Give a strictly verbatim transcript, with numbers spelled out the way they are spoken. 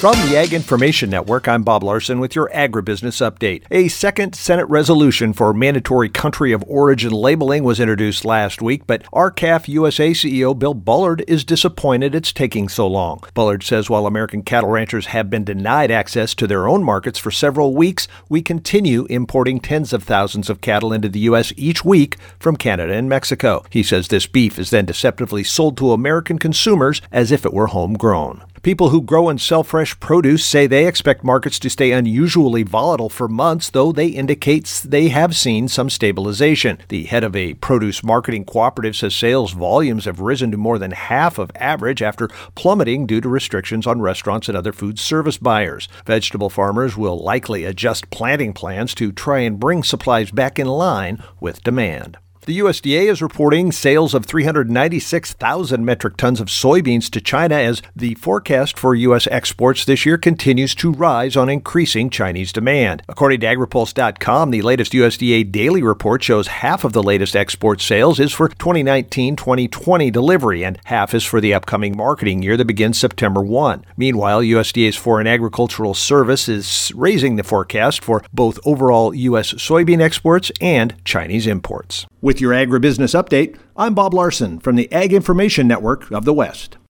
From the Ag Information Network, I'm Bob Larson with your agribusiness update. A second Senate resolution for mandatory country of origin labeling was introduced last week, but R C A F U S A C E O Bill Bullard is disappointed it's taking so long. Bullard says while American cattle ranchers have been denied access to their own markets for several weeks, we continue importing tens of thousands of cattle into the U S each week from Canada and Mexico. He says this beef is then deceptively sold to American consumers as if it were homegrown. People who grow and sell fresh produce say they expect markets to stay unusually volatile for months, though they indicate they have seen some stabilization. The head of a produce marketing cooperative says sales volumes have risen to more than half of average after plummeting due to restrictions on restaurants and other food service buyers. Vegetable farmers will likely adjust planting plans to try and bring supplies back in line with demand. The U S D A is reporting sales of three hundred ninety-six thousand metric tons of soybeans to China as the forecast for U S exports this year continues to rise on increasing Chinese demand. According to AgriPulse dot com, the latest U S D A daily report shows half of the latest export sales is for twenty nineteen twenty twenty delivery and half is for the upcoming marketing year that begins September first. Meanwhile, U S D A's Foreign Agricultural Service is raising the forecast for both overall U S soybean exports and Chinese imports. With your agribusiness update, I'm Bob Larson from the Ag Information Network of the West.